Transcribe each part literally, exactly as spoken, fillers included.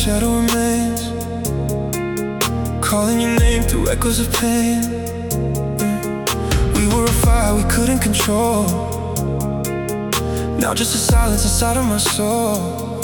shadow remains, calling your name through echoes of pain. We were a fire we couldn't control, now just a silence inside of my soul.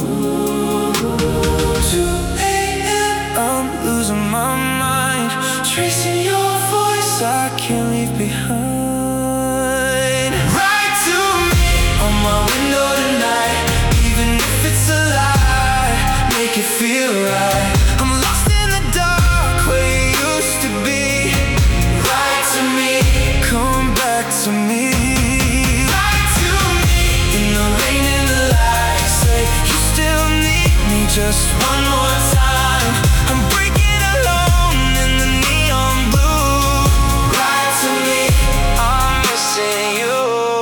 two A M I'm losing my mind, tracing your voice I can't leave behind. Write to me on my window tonight, even if it's a lie, make it feel right. I'm lost in the dark where you used to be. Write to me, come back to me. Write to me in the rain and the light, say you still need me just one more time. I'm breaking alone in the neon blue. Write to me, I'm missing you.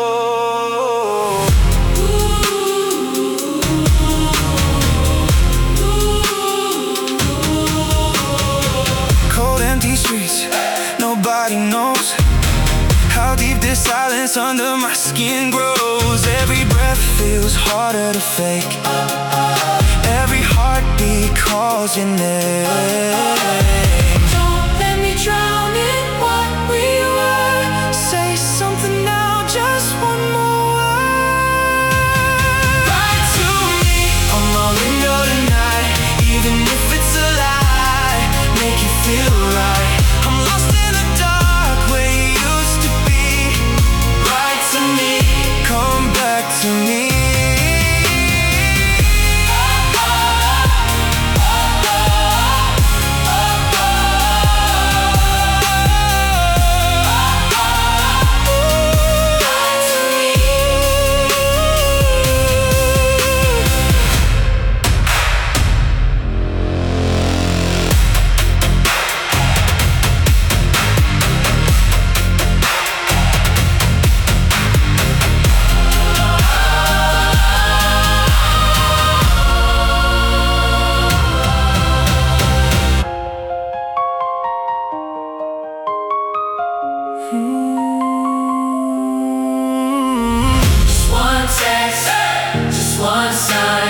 Cold empty streets, nobody knows how deep this silence under my skin grows. Every breath feels harder to fake, every heartbeat calls your name. Don't let me drown in what we were, say something now, just one more word. Write to me on my window tonight, even if it's a lie, make it feel right. I'm lost in the dark where you used to be. Write to me, come back to me. Just one text, just one sign.